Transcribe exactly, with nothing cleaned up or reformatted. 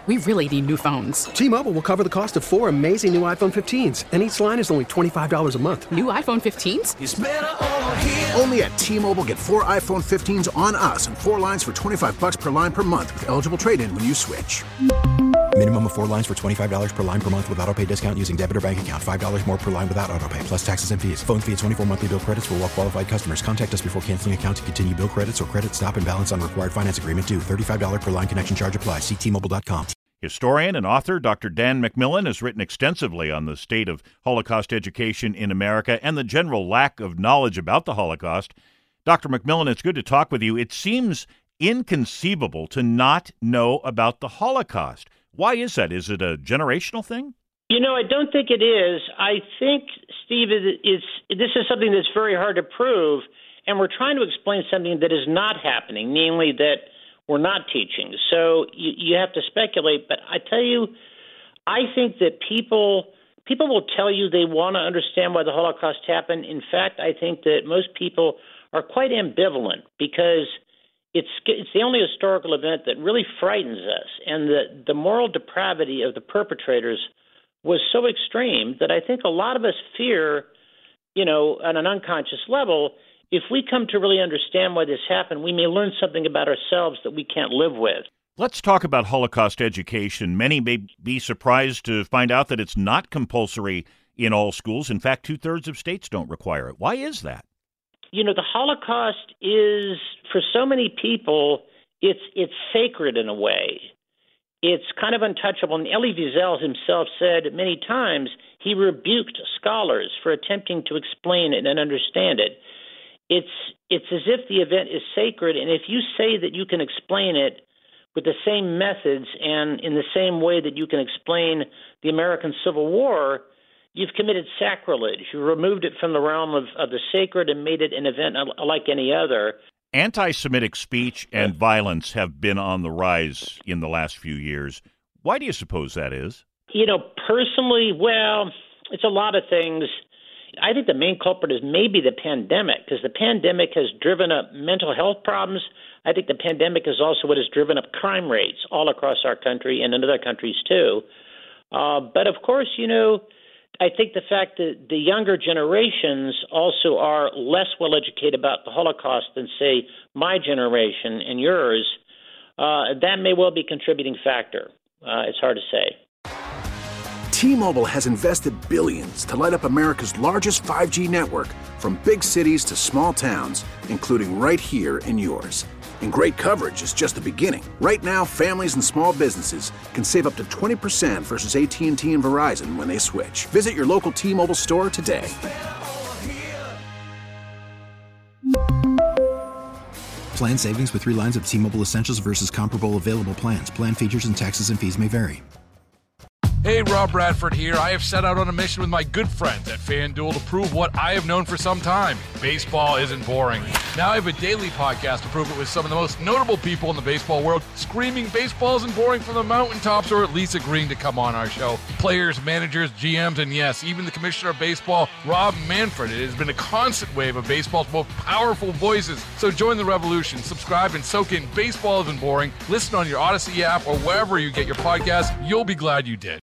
We really need new phones. T-Mobile will cover the cost of four amazing new iPhone fifteens, and each line is only twenty-five dollars a month. New iPhone fifteens? It's better over here. Only at T-Mobile, get four iPhone fifteens on us and four lines for twenty-five dollars per line per month with eligible trade-in when you switch. Minimum of four lines for twenty-five dollars per line per month with autopay discount using debit or bank account. five dollars more per line without autopay, plus taxes and fees. Phone fee at twenty-four monthly bill credits for well-qualified customers. Contact us before canceling account to continue bill credits or credit stop and balance on required finance agreement due. thirty-five dollars per line connection charge applies. See T Mobile dot com. Historian and author Doctor Dan McMillan has written extensively on the state of Holocaust education in America and the general lack of knowledge about the Holocaust. Doctor McMillan, it's good to talk with you. It seems inconceivable to not know about the Holocaust. Why is that? Is it a generational thing? You know, I don't think it is. I think, Steve, it's, this is something that's very hard to prove, and we're trying to explain something that is not happening, namely that we're not teaching. So you, you have to speculate, but I tell you, I think that people people will tell you they want to understand why the Holocaust happened. In fact, I think that most people are quite ambivalent because It's it's the only historical event that really frightens us, and the, the moral depravity of the perpetrators was so extreme that I think a lot of us fear, you know, on an unconscious level, if we come to really understand why this happened, we may learn something about ourselves that we can't live with. Let's talk about Holocaust education. Many may be surprised to find out that it's not compulsory in all schools. In fact, two-thirds of states don't require it. Why is that? You know, the Holocaust is, for so many people, it's it's sacred in a way. It's kind of untouchable. And Elie Wiesel himself said many times he rebuked scholars for attempting to explain it and understand it. It's it's as if the event is sacred, and if you say that you can explain it with the same methods and in the same way that you can explain the American Civil War, you've committed sacrilege. You removed it from the realm of, of the sacred and made it an event like any other. Anti-Semitic speech and violence have been on the rise in the last few years. Why do you suppose that is? You know, personally, well, it's a lot of things. I think the main culprit is maybe the pandemic, because the pandemic has driven up mental health problems. I think the pandemic is also what has driven up crime rates all across our country and in other countries too. Uh, but of course, you know, I think the fact that the younger generations also are less well educated about the Holocaust than, say, my generation and yours, uh, that may well be a contributing factor. Uh, it's hard to say. T-Mobile has invested billions to light up America's largest five G network, from big cities to small towns, including right here in yours. And great coverage is just the beginning. Right now, families and small businesses can save up to twenty percent versus A T and T and Verizon when they switch. Visit your local T-Mobile store today. Plan savings with three lines of T-Mobile Essentials versus comparable available plans. Plan features and taxes and fees may vary. Hey, Rob Bradford here. I have set out on a mission with my good friends at FanDuel to prove what I have known for some time. Baseball isn't boring. Now I have a daily podcast to prove it with some of the most notable people in the baseball world, screaming baseball isn't boring from the mountaintops, or at least agreeing to come on our show. Players, managers, G Ms, and yes, even the commissioner of baseball, Rob Manfred. It has been a constant wave of baseball's most powerful voices. So join the revolution. Subscribe and soak in Baseball Isn't Boring. Listen on your Odyssey app or wherever you get your podcasts. You'll be glad you did.